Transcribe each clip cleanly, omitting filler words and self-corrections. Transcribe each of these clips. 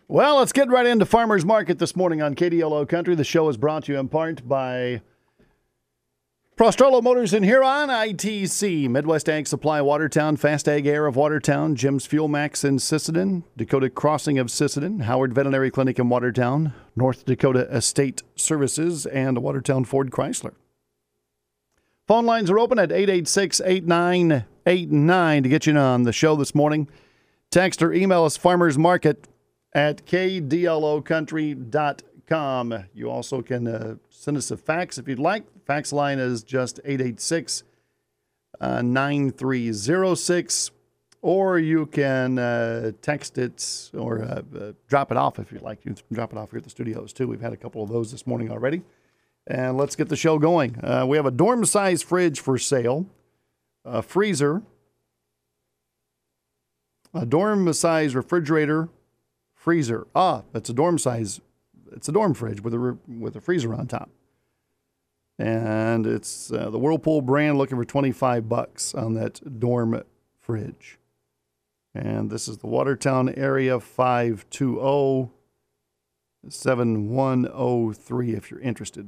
Well, let's get right into Farmers Market this morning on KDLO Country. The show is brought to you in part by Prostrollo Motors in Huron, ITC, Midwest Ag Supply Watertown, Fast Ag Air of Watertown, Jim's Fuel Max in Sisseton, Dakota Crossing of Sisseton, Howard Veterinary Clinic in Watertown, North Dakota Estate Services, and Watertown Ford Chrysler. Phone lines are open at 886-8989 to get you on the show this morning. Text or email us farmersmarket@kdlocountry.com. You also can send us a fax if you'd like. Fax line is just 886-9306, or you can text it or drop it off if you'd like. You can drop it off here at the studios, too. We've had a couple of those this morning already. And let's get the show going. We have a dorm-size fridge for sale, a freezer, a dorm-size refrigerator, freezer. It's a dorm-size. It's a dorm fridge with a freezer on top. And it's the Whirlpool brand, looking for $25 on that dorm fridge. And this is the Watertown area, 520-7103 if you're interested,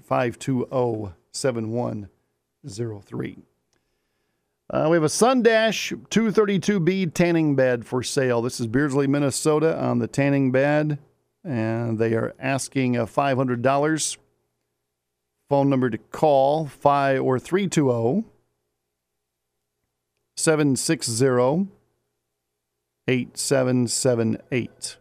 520-7103. We have a Sundash 232B tanning bed for sale. This is Beardsley, Minnesota on the tanning bed, and they are asking $500. Phone number to call, 320-760-8778.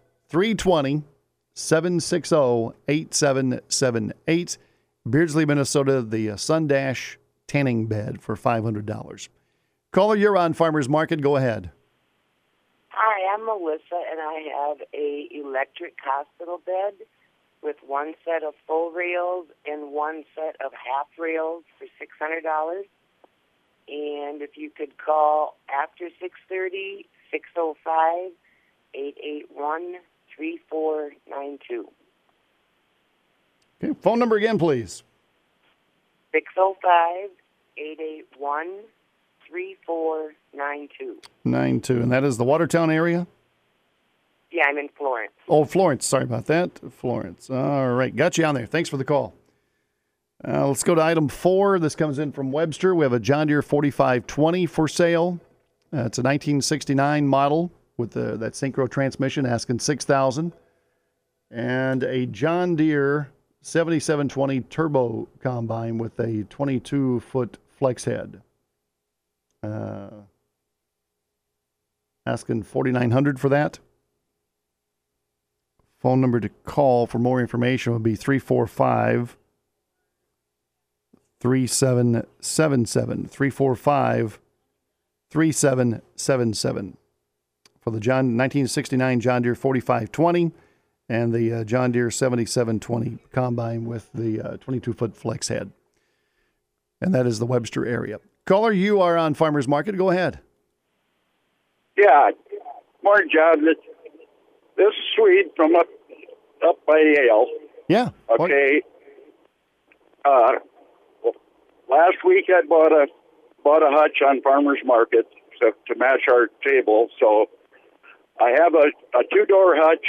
320-760-8778. Beardsley, Minnesota, the Sundash tanning bed for $500. Caller, you're on Farmers Market. Go ahead. Hi, I'm Melissa, and I have a electric hospital bed with one set of full rails and one set of half rails for $600. And if you could call after 6:30, 605-881-3492. Okay, phone number again, please. 605-881-3492. 92, and that is the Watertown area? Yeah, I'm in Florence. Oh, Florence. Sorry about that. Florence. All right. Got you on there. Thanks for the call. Let's go to item 4. This comes in from Webster. We have a John Deere 4520 for sale. It's a 1969 model with that synchro transmission, asking $6,000. And a John Deere 7720 turbo combine with a 22-foot flex head. Asking $4,900 for that. Phone number to call for more information would be 345-3777. 345-3777 for the 1969 John Deere 4520 and the John Deere 7720 combine with the 22-foot flex head. And that is the Webster area. Caller, you are on Farmers Market. Go ahead. Yeah. Morning, John. This is Swede from up by Yale. Yeah. Okay. Well, last week I bought a hutch on Farmers Market to match our table. So I have a 2-door hutch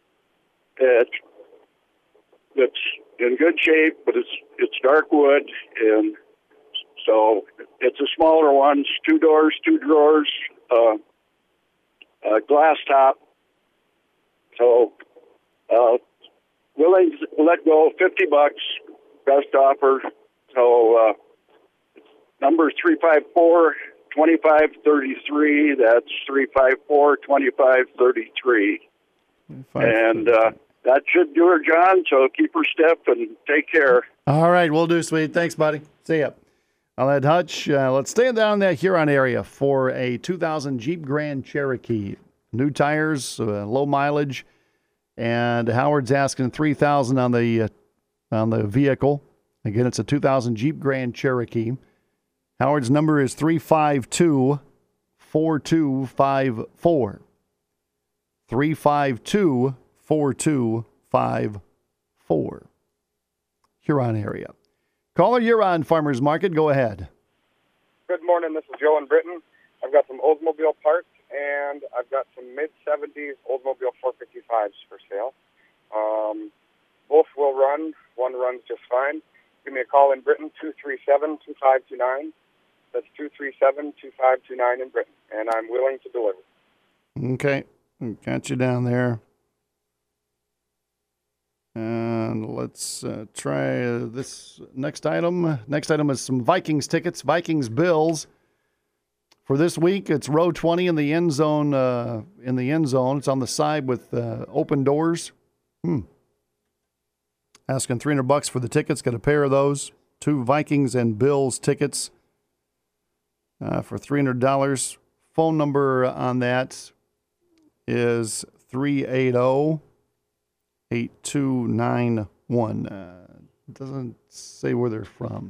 that's in good shape, but it's dark wood, and so it's a smaller one. It's 2 doors, 2 drawers, glass top. So, willing to let go $50, best offer. So, number 354-2533. That's 354-2533. And that should do her, John. So keep her stiff and take care. All right, we'll do, sweet. Thanks, buddy. See ya. On that hutch, let's stay down in that Huron area for a 2000 Jeep Grand Cherokee. New tires, low mileage, and Howard's asking $3,000 on the vehicle. Again, it's a 2000 Jeep Grand Cherokee. Howard's number is 352-4254. 352-4254. Huron area. Caller, you're on Farmers Market. Go ahead. Good morning. This is Joe in Britain. I've got some Oldsmobile parts, and I've got some mid-70s Oldsmobile 455 125s for sale. Both will run. One runs just fine. Give me a call in Britain, 237-2529. That's 237-2529 in Britain, and I'm willing to deliver. Okay, got you down there. And let's try this next item. Next item is some Vikings tickets, Vikings-Bills. For this week, it's row 20 in the end zone. It's on the side with open doors. Asking $300 for the tickets. Got a pair of those. 2 Vikings and Bills tickets for $300. Phone number on that is 380-8291. Doesn't say where they're from.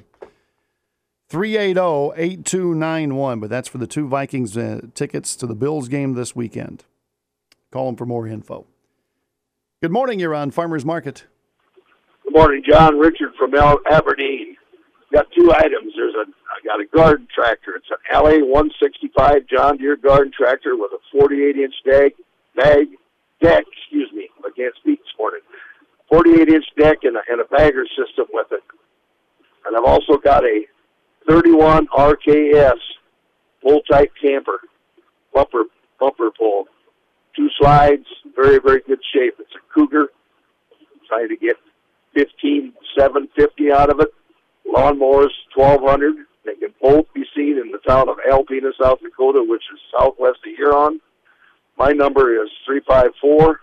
380-8291, but that's for the 2 Vikings tickets to the Bills game this weekend. Call them for more info. Good morning. You're on Farmers Market. Good morning, John. Richard from Aberdeen. Got 2 items. I got a garden tractor. It's an LA 165 John Deere garden tractor with a 48-inch deck. I can't speak this morning. 48-inch deck and a bagger system with it. And I've also got a 31 RKS full-type camper, bumper pull. 2 slides, very, very good shape. It's a Cougar. Trying to get 15,750 out of it. Lawnmowers, 1,200. They can both be seen in the town of Alpena, South Dakota, which is southwest of Huron. My number is 354-0857.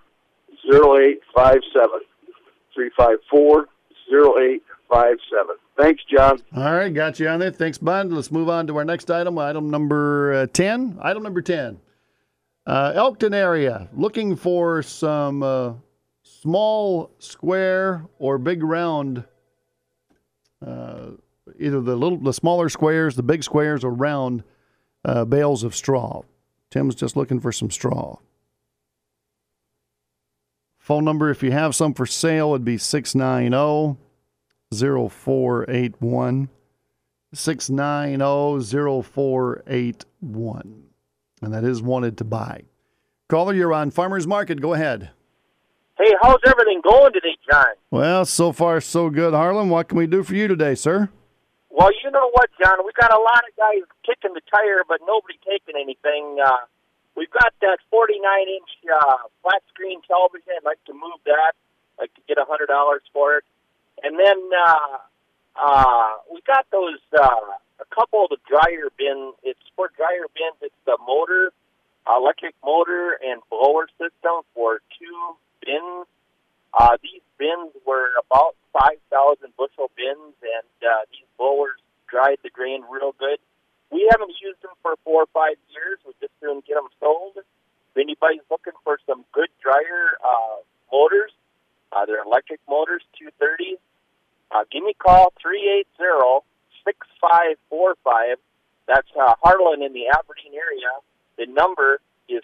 354-0857. Thanks, John. All right, got you on there. Thanks, bud. Let's move on to our next item, item number 10. Item number 10. Elkton area, looking for some small square or big round, either the smaller squares, the big squares, or round bales of straw. Tim's just looking for some straw. Phone number, if you have some for sale, would be 690-0481. 690-0481. And that is wanted to buy. Caller, you're on Farmers Market. Go ahead. Hey, how's everything going today, John? Well, so far so good, Harlan. What can we do for you today, sir? Well, you know what, John? We got a lot of guys kicking the tire, but nobody taking anything. We've got that 49-inch flat screen television. I'd like to move that. I'd like to get $100 for it. And then we got those, a couple of the dryer bins. It's for dryer bins. It's the motor, electric motor and blower system for 2 bins. These bins were about 5,000 bushel bins, and these blowers dried the grain real good. We haven't used them for 4 or 5 years. We just didn't get them sold. If anybody's looking for some good dryer motors, they're electric motors, 230. Give me a call, 380-6545. That's Harlan in the Aberdeen area. The number is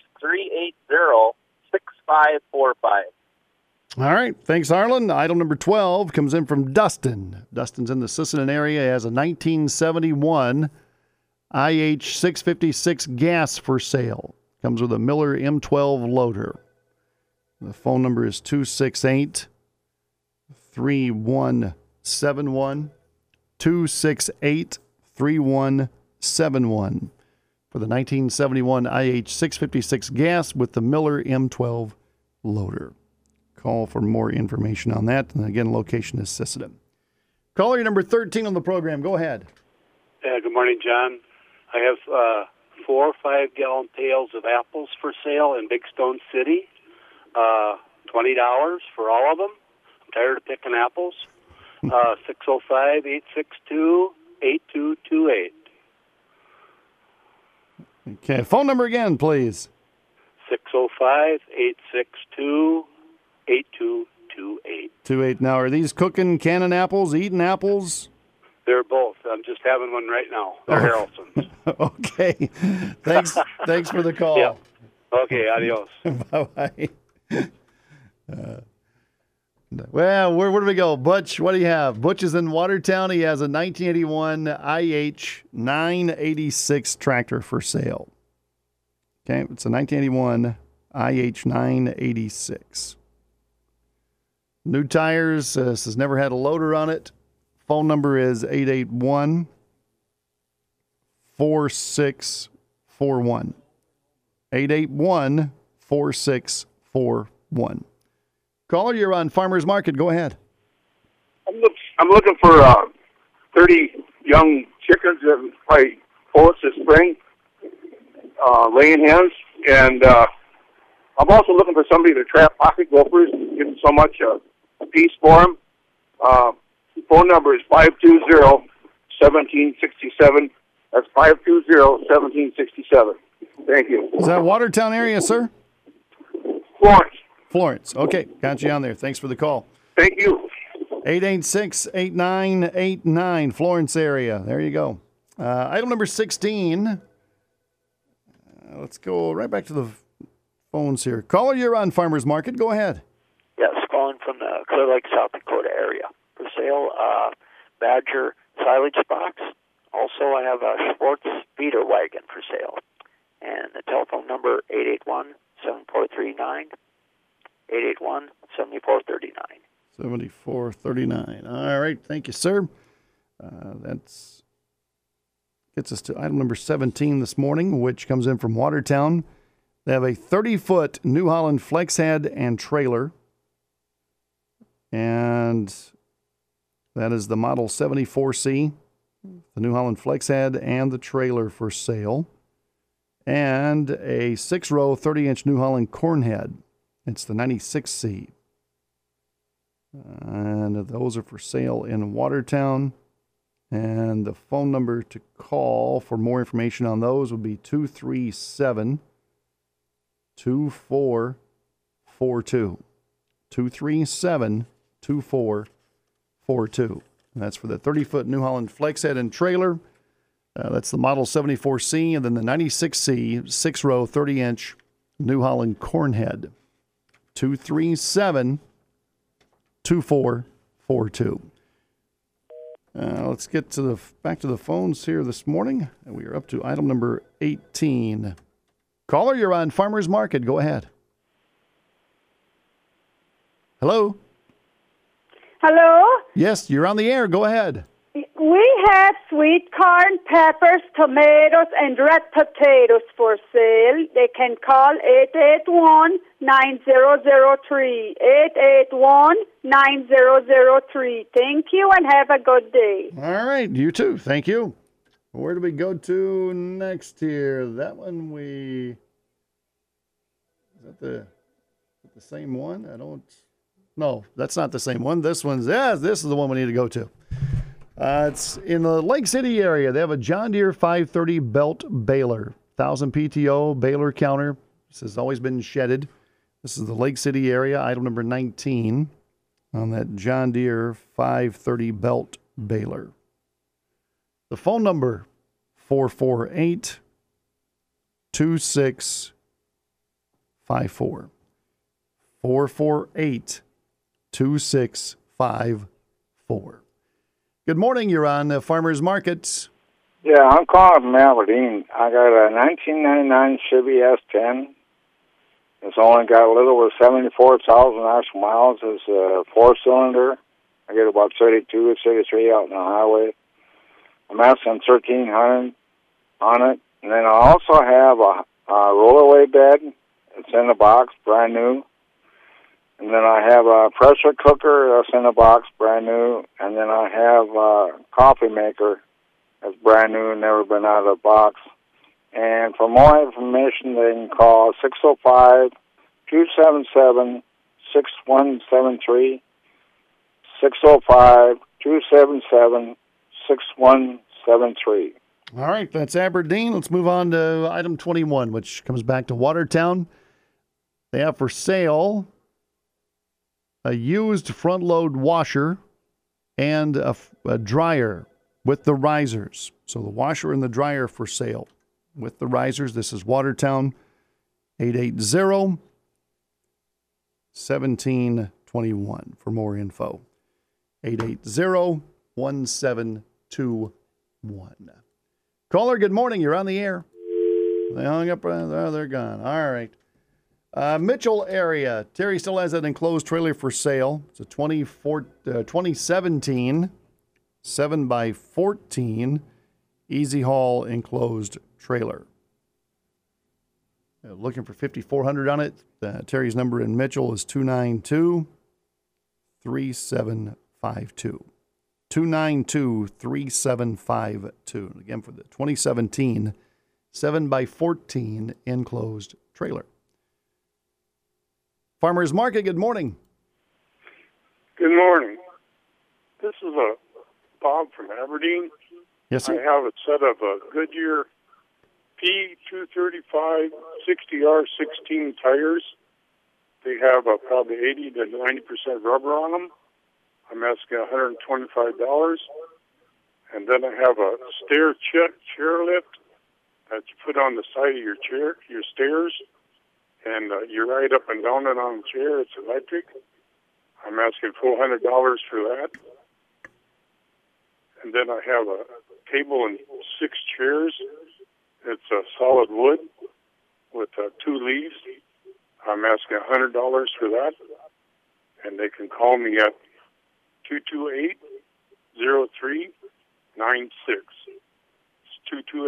380-6545. All right. Thanks, Harlan. Item number 12 comes in from Dustin. Dustin's in the Sisseton area. He has a 1971 IH656 gas for sale. Comes with a Miller M12 loader. The phone number is 268-3171. 268-3171 for the 1971 IH656 gas with the Miller M12 loader. Call for more information on that. And again, location is Sisseton. Caller number 13 on the program. Go ahead. Good morning, John. I have 4 or 5 gallon pails of apples for sale in Big Stone City. $20 for all of them. I'm tired of picking apples. 605-862-8228. Okay, phone number again, please. 605-862-8228. 28. Now, are these cooking, canning apples, eating apples? They're both. I'm just having one right now. They're Harrelson's. Okay. Thanks for the call. Yeah. Okay, adios. Bye-bye. Well, where do we go? Butch, what do you have? Butch is in Watertown. He has a 1981 IH 986 tractor for sale. Okay, it's a 1981 IH 986. New tires. This has never had a loader on it. Phone number is 881-4641. 881-4641. Caller, you're on Farmers Market. Go ahead. I'm looking for 30 young chickens that probably poults this spring, laying hens, and I'm also looking for somebody to trap pocket gophers, give them so much a piece for them. Phone number is 520-1767. That's 520-1767. Thank you. Is that Watertown area, sir? Florence. Florence. Okay, got you on there. Thanks for the call. Thank you. 886-8989, Florence area. There you go. Item number 16. Let's go right back to the phones here. Caller, you're on Farmers Market. Go ahead. Yes, calling from the Clear Lake, South Dakota area. For sale, Badger silage box. Also, I have a Schwartz feeder wagon for sale. And the telephone number, 881-7439. 881-7439. 7439. All right. Thank you, sir. That's gets us to item number 17 this morning, which comes in from Watertown. They have a 30-foot New Holland flex head and trailer. And that is the model 74C, the New Holland flex head and the trailer for sale. And a 6-row 30-inch New Holland corn head. It's the 96C. And those are for sale in Watertown. And the phone number to call for more information on those would be 237-2442. 237-2442. And that's for the 30-foot New Holland flex head and trailer. That's the model 74C, and then the 96C 6-row 30-inch New Holland corn head. 237-2442. Let's get to back to the phones here this morning. We are up to item number 18. Caller, you're on Farmers Market. Go ahead. Hello? Hello? Yes, you're on the air. Go ahead. We have sweet corn, peppers, tomatoes, and red potatoes for sale. They can call 881-9003. 881-9003. Thank you and have a good day. All right, you too. Thank you. Where do we go to next here? That one is that the same one? No, that's not the same one. This is the one we need to go to. It's in the Lake City area. They have a John Deere 530 belt baler, 1000 PTO baler counter. This has always been shedded. This is the Lake City area, item number 19 on that John Deere 530 belt baler. The phone number, 448-2654. 448-2654. Good morning. You're on Farmers Markets. Yeah, I'm calling from Aberdeen. I got a 1999 Chevy S10. It's only got a little over 74,000 actual miles. It's a 4-cylinder. I get about 32 or 33 out on the highway. I'm asking $1,300 on it. And then I also have a rollaway bed. It's in the box, brand new. And then I have a pressure cooker that's in the box, brand new. And then I have a coffee maker that's brand new, never been out of the box. And for more information, they can call 605-277-6173. 605-277-6173. All right, that's Aberdeen. Let's move on to item 21, which comes back to Watertown. They have for sale a used front-load washer and a dryer with the risers. So the washer and the dryer for sale with the risers. This is Watertown, 880-1721 for more info. 880-1721. Caller, good morning. You're on the air. They hung up. Oh, they're gone. All right. Mitchell area. Terry still has that enclosed trailer for sale. It's a 2017 7x14 easy haul enclosed trailer. Looking for $5,400 on it. Terry's number in Mitchell is 292-3752. 292-3752. Again, for the 2017 7x14 enclosed trailer. Farmers Market, good morning. Good morning. This is Bob from Aberdeen. Yes, sir. I have a set of Goodyear P235 60R16 tires. They have probably 80 to 90% rubber on them. I'm asking $125. And then I have a stair chair lift that you put on the side of your chair, your stairs, and you ride up and down it on the chair. It's electric. I'm asking $400 for that. And then I have a table and 6 chairs. It's solid wood with 2 leaves. I'm asking $100 for that. And they can call me at 228-0396. It's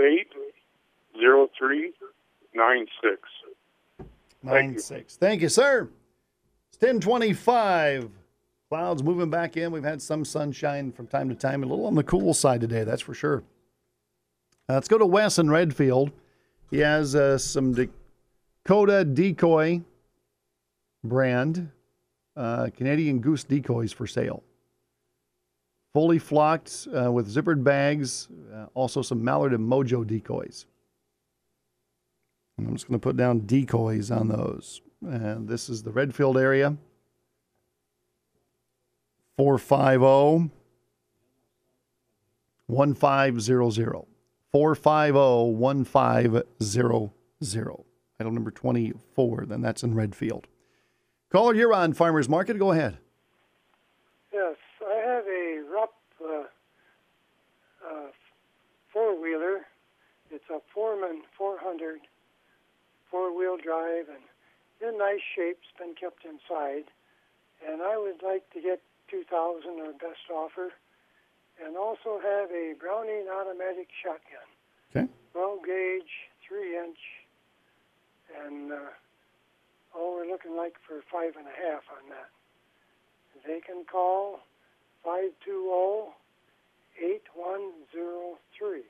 228-0396. 96. Thank you, sir. It's 10:25. Clouds moving back in. We've had some sunshine from time to time. A little on the cool side today, that's for sure. Let's go to Wes in Redfield. He has some Dakota Decoy brand Canadian Goose decoys for sale. Fully flocked with zippered bags. Also some Mallard and Mojo decoys. And I'm just going to put down decoys on those. And this is the Redfield area. 450-1500. 450-1500. Item number 24. Then that's in Redfield. Caller, you're on Farmers Market. Go ahead. Yes, I have a Rupp four-wheeler. It's a Foreman 400 four-wheel drive and in nice shape. It's been kept inside. And I would like to get $2,000 or best offer. And also have a Browning automatic shotgun. Okay. 12 gauge, 3-inch. And we're looking like for 5.5 on that. They can call 520-8103.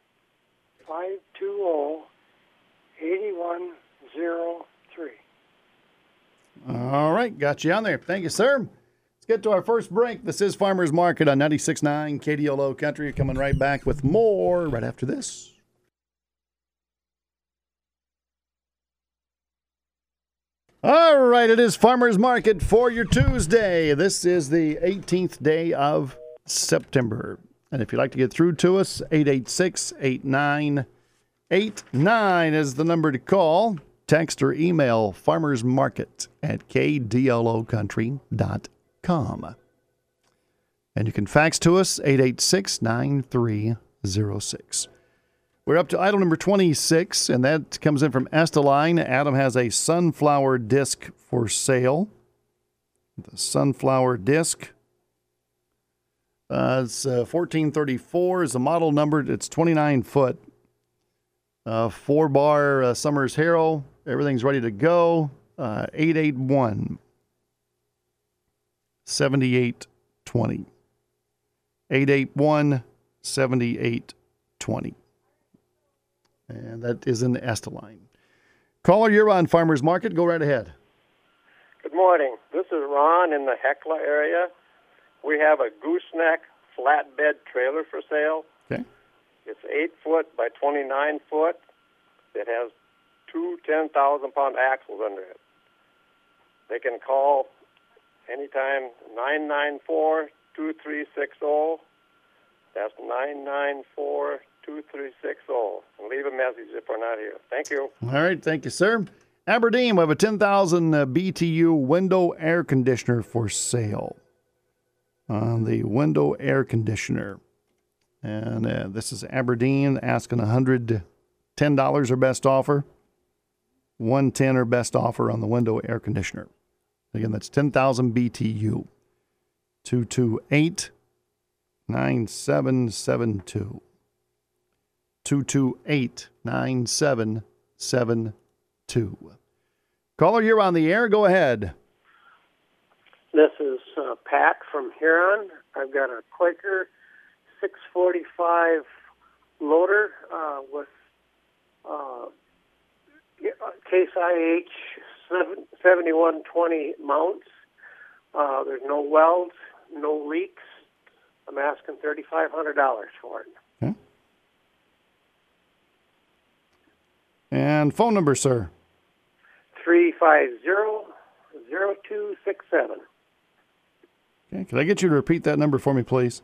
520-8103. All right, got you on there. Thank you, sir. Let's get to our first break. This is Farmers Market on 96.9 KDLO Country. Coming right back with more right after this. All right, it is Farmers Market for your Tuesday. This is the 18th day of September. And if you'd like to get through to us, 886-8989 is the number to call. Text or email farmersmarket@kdlocountry.com. And you can fax to us, 886-9306. We're up to item number 26, and that comes in from Esteline. Adam has a sunflower disc for sale. The sunflower disc. It's 1434 is the model number. It's 29 foot. 4-bar Summers Harrow. Everything's ready to go. 881 7820. 881 7820. And that is in Esteline. Caller, you're on Farmers Market. Go right ahead. Good morning. This is Ron in the Hecla area. We have a gooseneck flatbed trailer for sale. Okay. It's 8 foot by 29 foot. It has 2 10,000-pound axles under it. They can call anytime 994-2360. That's 994-2360. And leave a message if we're not here. Thank you. All right. Thank you, sir. Aberdeen, we have a 10,000 BTU window air conditioner for sale. The window air conditioner. And this is Aberdeen asking $110 or best offer. 110 or best offer on the window air conditioner. Again, that's 10,000 BTU. 228-9772. 228-9772. Caller, you're on the air. Go ahead. This is Pat from Huron. I've got a Quaker 645 loader with Case IH 7120 mounts. There's no welds, no leaks. I'm asking $3,500 for it. Okay. And phone number, sir? 350-0267. Okay. Could I get you to repeat that number for me, please?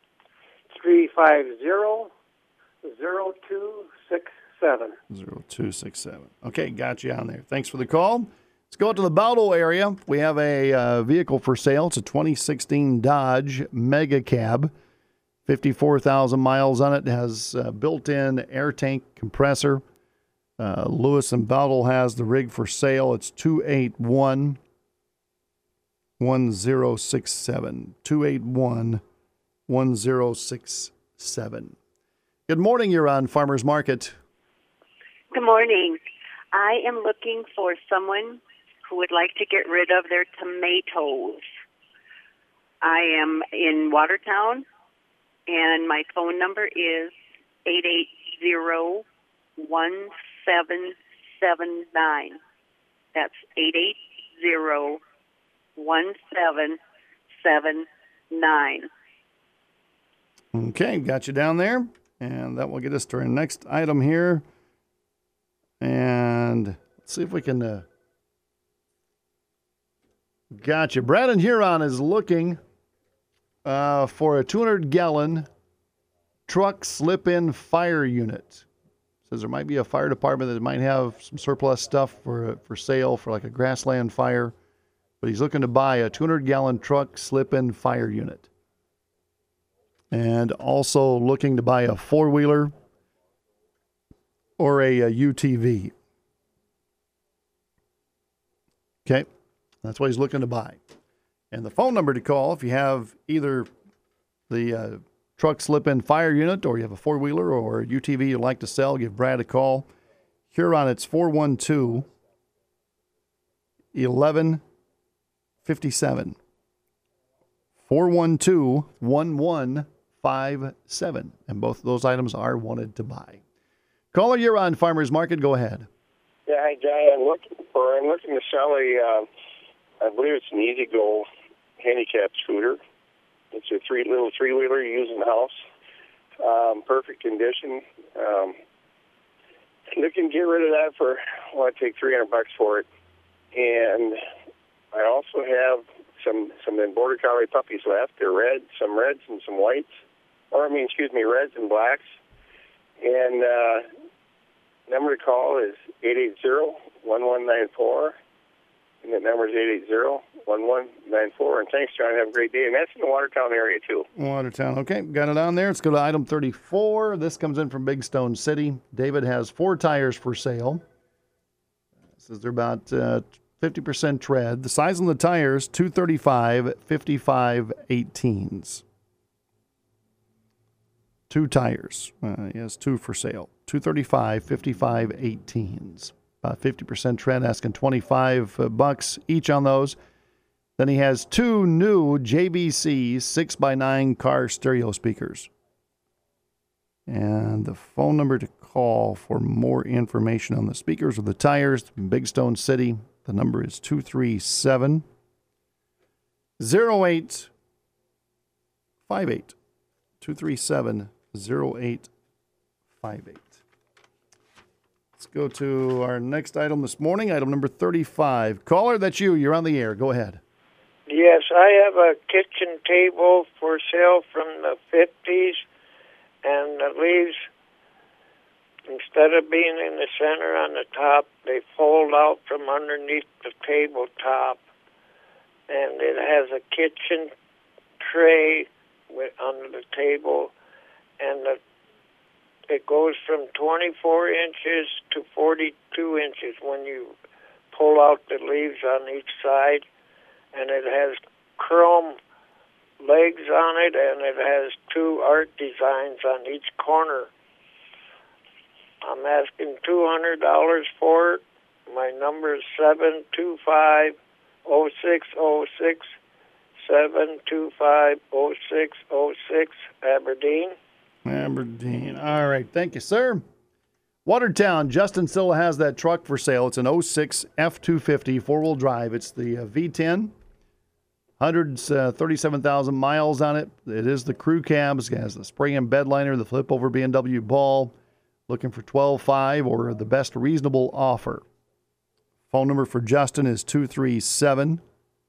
350-0267. 0267. Okay, got you on there. Thanks for the call. Let's go out to the Bowdle area. We have a vehicle for sale. It's a 2016 Dodge Mega Cab. 54,000 miles on it. It has built-in air tank compressor. Lewis and Bowdle has the rig for sale. It's 281-1067. 281-1067. Good morning. You're on Farmers Market. Good morning. I am looking for someone who would like to get rid of their tomatoes. I am in Watertown, and my phone number is 880-1779. That's 880-1779. Okay, got you down there. And that will get us to our next item here. And let's see if we can... Gotcha. Brad in Huron is looking for a 200-gallon truck slip-in fire unit. Says there might be a fire department that might have some surplus stuff for sale for like a grassland fire. But he's looking to buy a 200-gallon truck slip-in fire unit. And also looking to buy a four-wheeler or a UTV. Okay, that's what he's looking to buy. And the phone number to call if you have either the truck slip-in fire unit or you have a four-wheeler or a UTV you'd like to sell, give Brad a call. Huron, it's 412-1157. 412-1157. And both of those items are wanted to buy. Caller, you're on Farmers Market. Go ahead. Yeah, hi, John. I'm looking to sell I believe it's an E-Z-GO handicap scooter. It's a little three-wheeler you use in the house. Perfect condition. Looking to get rid of that for, I'd take $300 for it. And I also have some border collie puppies left. They're red, some reds and some whites. Reds and blacks. And number to call is 880-1194. And the number is 880-1194. And thanks, John. Have a great day. And that's in the Watertown area, too. Watertown. Okay, got it on there. Let's go to item 34. This comes in from Big Stone City. David has 4 tires for sale. Says they're about 50% tread. The size on the tires, 235, 55, 18s. 2 tires. He has 2 for sale. 235, 55, 18s. About 50% tread, asking $25 each on those. Then he has 2 new JBC 6x9 car stereo speakers. And the phone number to call for more information on the speakers or the tires in Big Stone City, the number is 237-0858. 237-0858. Let's go to our next item this morning, item number 35. Caller, that's you. You're on the air. Go ahead. Yes, I have a kitchen table for sale from the 50s, and the leaves, instead of being in the center on the top, they fold out from underneath the tabletop, and it has a kitchen tray under the table, and It goes from 24 inches to 42 inches when you pull out the leaves on each side, and it has chrome legs on it, and it has 2 art designs on each corner. I'm asking $200 for it. My number is 725-0606, 725-0606, Aberdeen. Aberdeen. All right. Thank you, sir. Watertown. Justin still has that truck for sale. It's an 06 F250 four-wheel drive. It's the V10. 137,000 miles on it. It is the crew cabs. It has the spray-in bed liner, the flip-over BMW ball. Looking for $12,500 or the best reasonable offer. Phone number for Justin is 237-8872.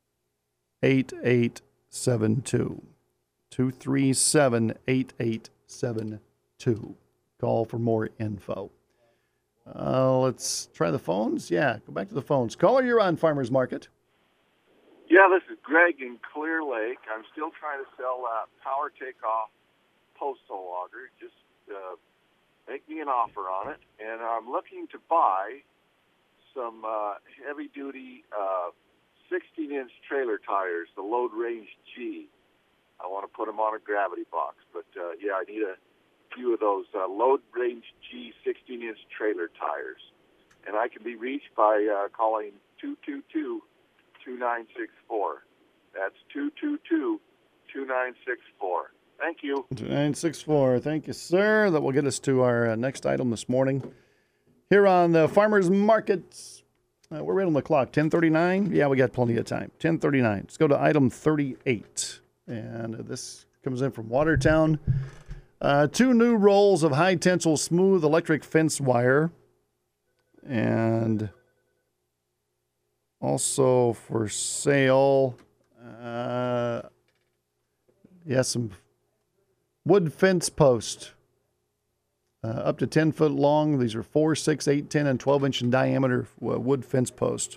237-8872. Call for more info. Let's try the phones. Yeah, go back to the phones. Caller, you're on Farmers Market. Yeah, this is Greg in Clear Lake. I'm still trying to sell that Power Takeoff postal logger. Just make me an offer on it. And I'm looking to buy some heavy-duty 16-inch trailer tires, the Load Range G. I want to put them on a gravity box. But, yeah, I need a few of those Load Range G 16-inch trailer tires. And I can be reached by calling 222-2964. That's 222-2964. Thank you. 2964. Thank you, sir. That will get us to our next item this morning. Here on the Farmers Market, we're right on the clock. 10:39. Yeah, we got plenty of time. 10:39. Let's go to item 38. And this comes in from Watertown. 2 new rolls of high-tensile smooth electric fence wire. And also for sale, some wood fence post. Up to 10 foot long. These are 4, 6, 8, 10, and 12 inch in diameter wood fence post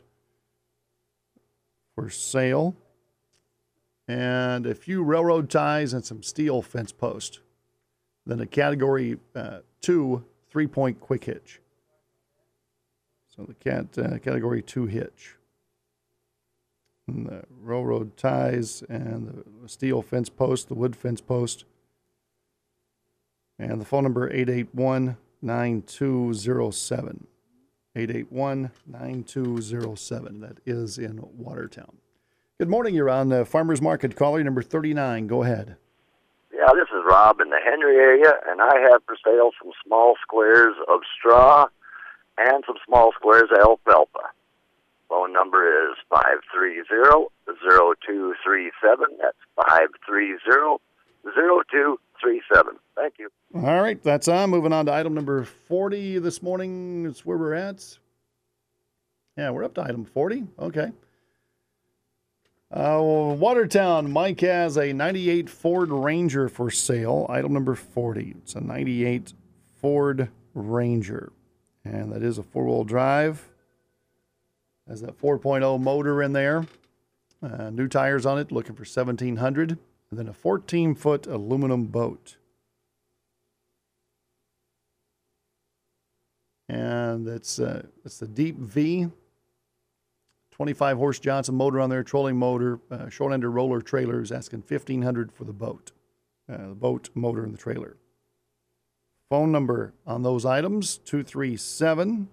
for sale. And a few railroad ties and some steel fence post. Then a category 2 3-point quick hitch. So the category 2 hitch. And the railroad ties and the steel fence post, the wood fence post. And the phone number 881-9207. 881-9207. That is in Watertown. Good morning. You're on Farmers Market. Caller number 39. Go ahead. Yeah, this is Rob in the Henry area, and I have for sale some small squares of straw and some small squares of alfalfa. Phone number is 530-0237. That's 530-0237. Thank you. All right, that's on. Moving on to item number 40 this morning. That's where we're at. Yeah, we're up to item 40. Okay. Watertown, Mike has a 98 Ford Ranger for sale. Item number 40. It's a 98 Ford Ranger. And that is a 4-wheel drive. Has that 4.0 motor in there. New tires on it, looking for $1,700. And then a 14-foot aluminum boat. And it's the Deep V. 25 horse Johnson motor on there, trolling motor, short ender roller trailers, asking $1,500 for the boat. The boat, motor, and the trailer. Phone number on those items, 237-1543.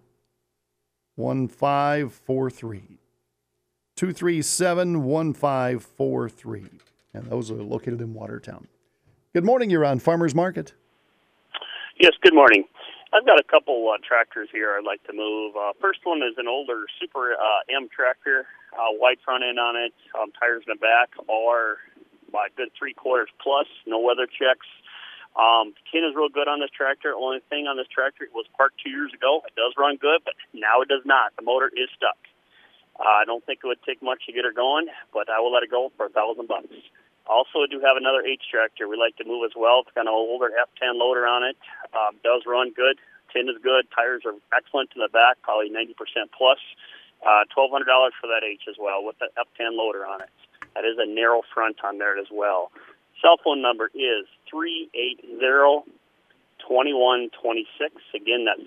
237-1543. And those are located in Watertown. Good morning. You're on Farmers Market. Yes, good morning. I've got a couple tractors here I'd like to move. First one is an older Super M tractor, wide front end on it, tires in the back, are by good 3/4 plus, no weather checks. Tin is real good on this tractor. Only thing on this tractor, it was parked 2 years ago. It does run good, but now it does not. The motor is stuck. I don't think it would take much to get her going, but I will let it go for $1,000. Also, I do have another H tractor we like to move as well. It's got an older F10 loader on it. Does run good. Tin is good. Tires are excellent in the back, probably 90% plus. $1,200 for that H as well with the F10 loader on it. That is a narrow front on there as well. Cell phone number is 380-27-30. 2126. Again, that's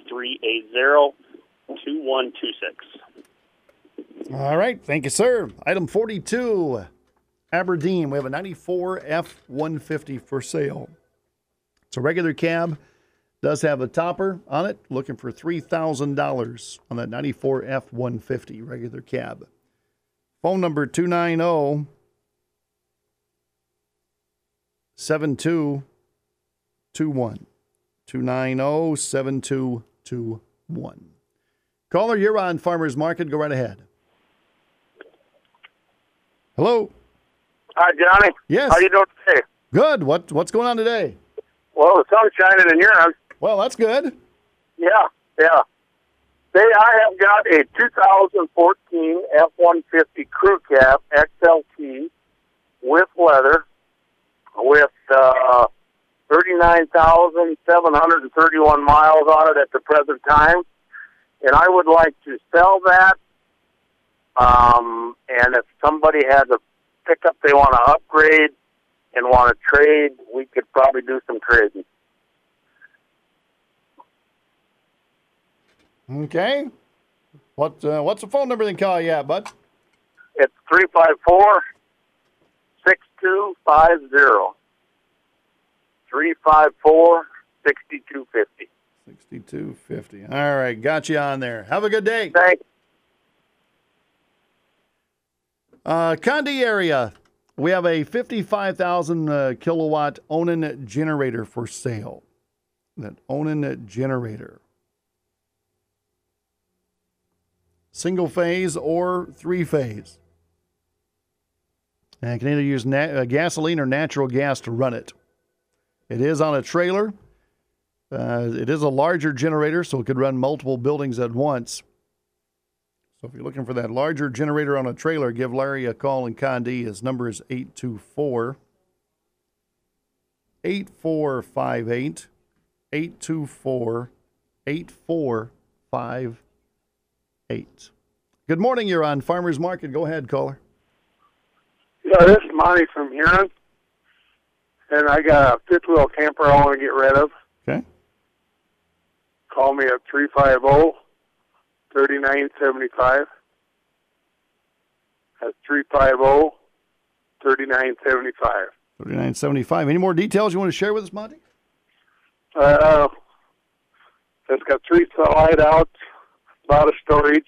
380-2126. All right. Thank you, sir. Item 42, Aberdeen. We have a 94 F-150 for sale. It's a regular cab. Does have a topper on it. Looking for $3,000 on that 94 F-150 regular cab. Phone number 290-7221. Oh, 290-7221. Caller, you're on Farmers Market. Go right ahead. Hello. Hi, Johnny. Yes. How you doing today? Good. What's going on today? Well, the sun's shining in your house. Well, that's good. Yeah. I have got a 2014 F-150 Crew Cab XLT with leather with 39,731 miles on it at the present time. And I would like to sell that. And if somebody has a pickup they want to upgrade and want to trade, we could probably do some trading. Okay. What's the phone number they can call you at, bud? It's 354-6250. 354-6250. 6250. All right, got you on there. Have a good day. Thanks. Condi area. We have a 55,000 kilowatt Onan generator for sale. That Onan generator. Single phase or three phase. And can either use gasoline or natural gas to run it. It is on a trailer. It is a larger generator, so it could run multiple buildings at once. So if you're looking for that larger generator on a trailer, give Larry a call in Condi. His number is 824-8458. 824-8458. Good morning. You're on Farmers Market. Go ahead, caller. Yeah, this is Monty from Huron. And I got a fifth wheel camper I want to get rid of. Okay. Call me at 350-3975. That's 350-3975. 3975. Any more details you want to share with us, Monty? It's got 3 slide outs, a lot of storage.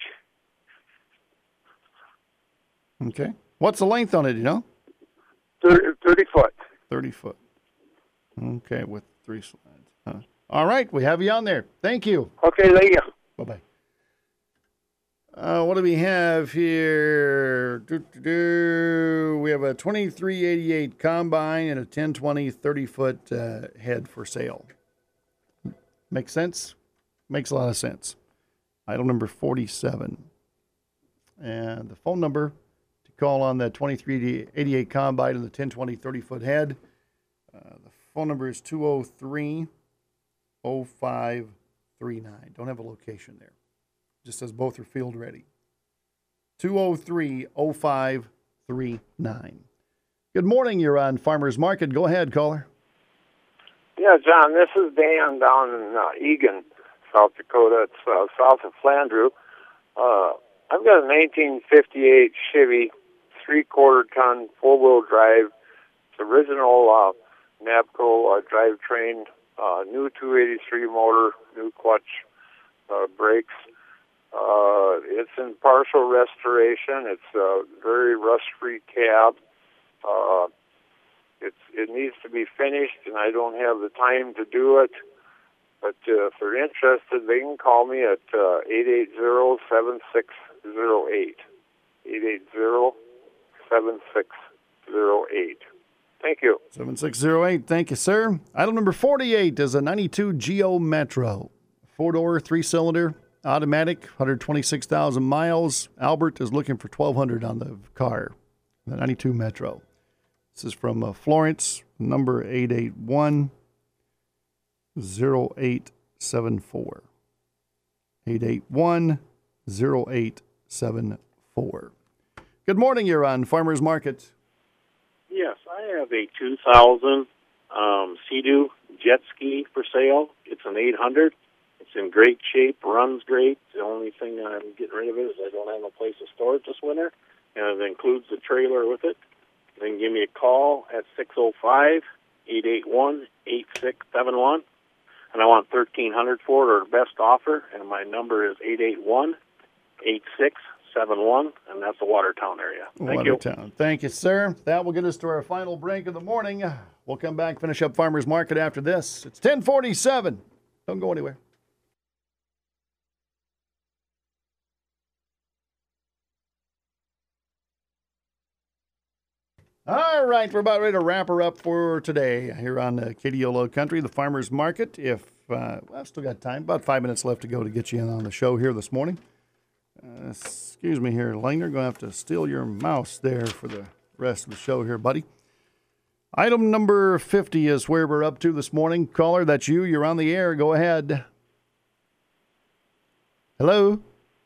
Okay. What's the length on it, you know? 30 foot. 30 foot. Okay, with 3 slides. All right, we have you on there. Thank you. Okay, thank you. Bye-bye. What do we have here? We have a 2388 combine and a 1020 30-foot head for sale. Makes sense? Makes a lot of sense. Item number 47. And the phone number to call on that 2388 combine and the 1020 30-foot head. The phone number is 203-0539. Don't have a location there. Just says both are field ready. 203-0539. Good morning. You're on Farmers Market. Go ahead, caller. Yeah, John, this is Dan down in Egan, South Dakota. It's south of Flandreau. I've got a 1958 Chevy 3/4 ton 4-wheel drive. It's original Nabco drivetrain, new 283 motor, new clutch, brakes. It's in partial restoration. It's a very rust-free cab. It needs to be finished, and I don't have the time to do it. But if they're interested, they can call me at 880-7608. 880-7608. Thank you. 7608. Thank you, sir. Item number 48 is a 92 Geo Metro. 4-door, 3-cylinder, automatic, 126,000 miles. Albert is looking for $1,200 on the car. The 92 Metro. This is from Florence, number 881-0874. 881-0874. Good morning. You're on Farmers Market. Yes, I have a 2000 Sea-Doo jet ski for sale. It's an 800. It's in great shape, runs great. The only thing I'm getting rid of it is I don't have no place to store it this winter, and it includes the trailer with it. Then give me a call at 605-881-8671, and I want $1,300 for it, or best offer, and my number is 881-8671, and that's the Watertown area. Thank you. Watertown. Thank you, sir. That will get us to our final break of the morning. We'll come back, finish up Farmers Market after this. It's 10:47. Don't go anywhere. All right, we're about ready to wrap her up for today here on KDOLO Country, the Farmers Market. I've still got time, about 5 minutes left to go to get you in on the show here this morning. Excuse me here, Langer, going to have to steal your mouse there for the rest of the show here, buddy. Item number 50 is where we're up to this morning. Caller, that's you. You're on the air. Go ahead. Hello?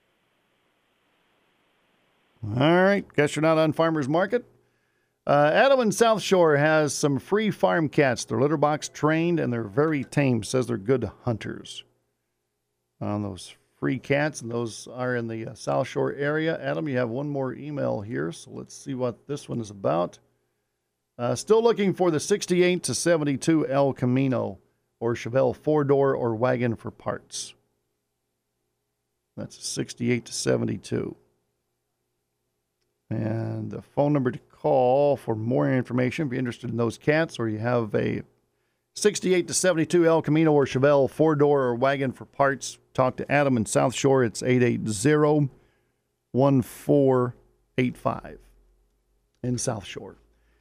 All right, guess you're not on Farmers Market. Adam in South Shore has some free farm cats. They're litter box trained and they're very tame. Says they're good hunters. On those free cats, and those are in the South Shore area. Adam, you have one more email here, so let's see what this one is about. Still looking for the 68 to 72 El Camino or Chevelle 4-door or wagon for parts. That's a 68 to 72. And the phone number to call for more information if you're interested in those cats, or you have a 68 to 72 El Camino or Chevelle 4-door or wagon for parts, talk to Adam in South Shore. It's 880-1485 in South Shore.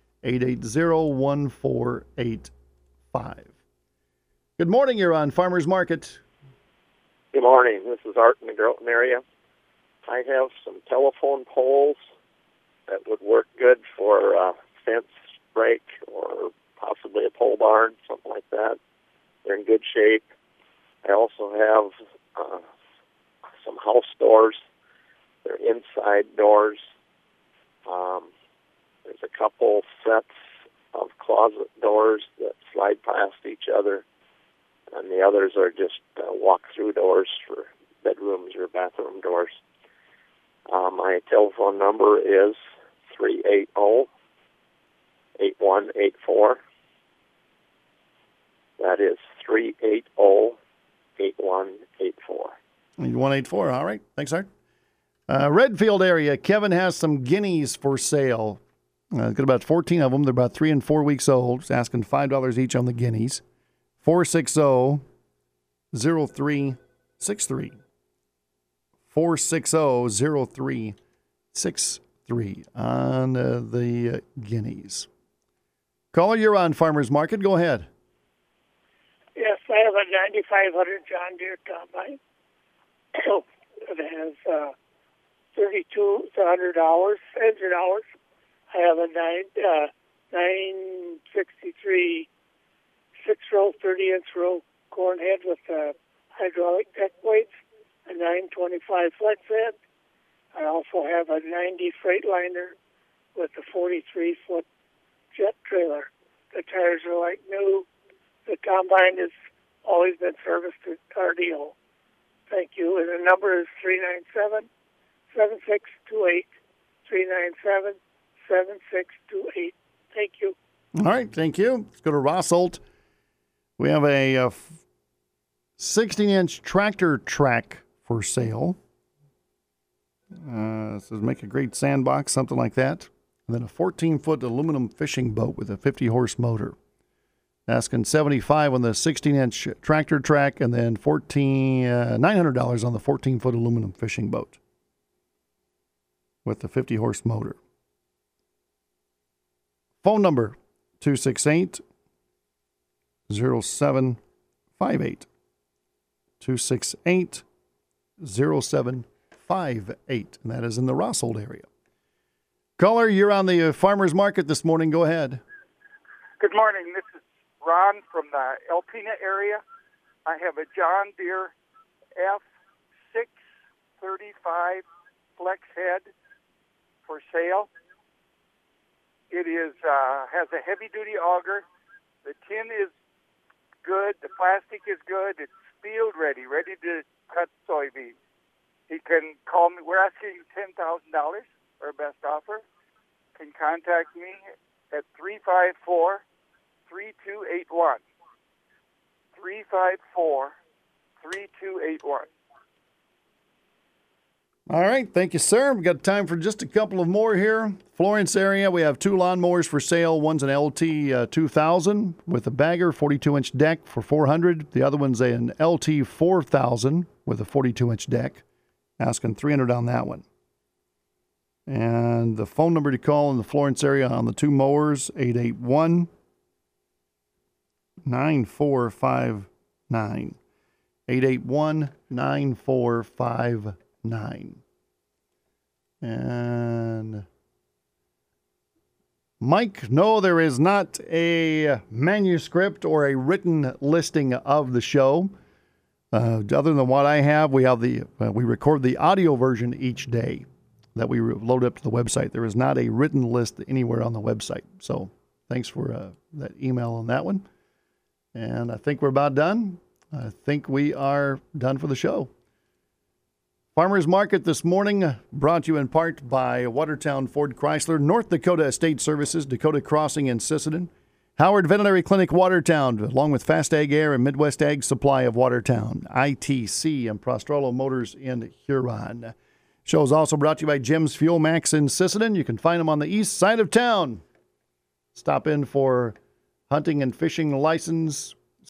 880-1485. Good morning. You're on Farmers Market. Good morning. This is Art in the Groton area. I have some telephone poles that would work good for a fence break or possibly a pole barn, something like that. They're in good shape. I also have some house doors. They're inside doors. There's a couple sets of closet doors that slide past each other, and the others are just walk-through doors for bedrooms or bathroom doors. My telephone number is 380-8184. That is 380-8184. 8184, all right. Thanks, Art. Redfield area, Kevin has some guineas for sale. Got about 14 of them. They're about 3 and 4 weeks old. He's asking $5 each on the guineas. 460-0363. 460-0363 on the guineas. Caller, you're on Farmers Market. Go ahead. Yes, I have a 9500 John Deere combine. It has 3,200 hours, engine hours. I have a 963 6-row, 30-inch row corn head with hydraulic deck weights, a 925 flex head. I also have a 90 Freightliner with a 43-foot jet trailer. The tires are like new. The combine has always been serviced at RDO. Thank you. And the number is 397-7628. 397-7628. Thank you. All right, thank you. Let's go to Rossolt. We have a 16-inch tractor track for sale. Says make a great sandbox, something like that. And then a 14-foot aluminum fishing boat with a 50-horse motor. Asking $75 on the 16-inch tractor track, and then $900 on the 14-foot aluminum fishing boat with the 50-horse motor. Phone number 268-0758. 268-0758. And that is in the Rossold area. Caller, you're on the Farmers Market this morning. Go ahead. Good morning. This is Ron from the Alpena area. I have a John Deere F635 flex head for sale. It is has a heavy-duty auger. The tin is good. The plastic is good. It's field ready to cut soybeans. He can call me. We're asking $10,000, our best offer. Can contact me at 354-3281. 354-3281. All right. Thank you, sir. We've got time for just a couple of more here. Florence area, we have 2 lawnmowers for sale. One's an LT 2000 with a bagger, 42-inch deck for $400. The other one's an LT 4000 with a 42-inch deck. Asking $300 on that one. And the phone number to call in the Florence area on the 2 mowers, 881-9459. 881-9459. And Mike, no, there is not a manuscript or a written listing of the show. Other than what I have, we have we record the audio version each day that we load up to the website. There is not a written list anywhere on the website. So thanks for that email on that one. And I think we're about done. I think we are done for the show. Farmers Market this morning brought to you in part by Watertown Ford Chrysler, North Dakota Estate Services, Dakota Crossing in Sisseton, Howard Veterinary Clinic Watertown, along with Fast Ag Air and Midwest Ag Supply of Watertown, ITC, and Prostrollo Motors in Huron. Show is also brought to you by Jim's Fuel Max in Sisseton. You can find them on the east side of town. Stop in for hunting and fishing license,